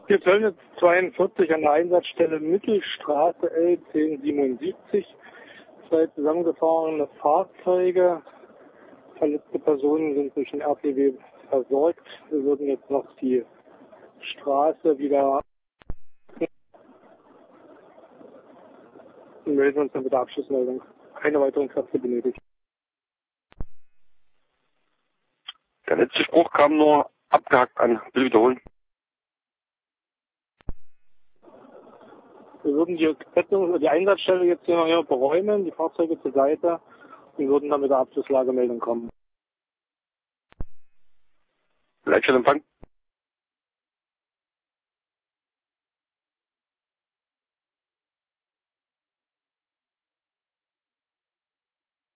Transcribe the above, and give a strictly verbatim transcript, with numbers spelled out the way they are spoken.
Hier Zöllnitz zweiundvierzig an der Einsatzstelle Mittelstraße L zehn siebenundsiebzig. Zwei zusammengefahrene Fahrzeuge. Verletzte Personen sind durch den R T W versorgt. Wir würden jetzt noch die Straße wieder und melden uns dann mit der Abschlussmeldung. Keine weiteren Kräfte benötigt. Der letzte Spruch kam nur abgehackt an. Bitte wiederholen. Wir würden die, die Einsatzstelle jetzt hier noch hier beräumen, die Fahrzeuge zur Seite und würden dann mit der Abschlusslagemeldung kommen. Leitstellempfang.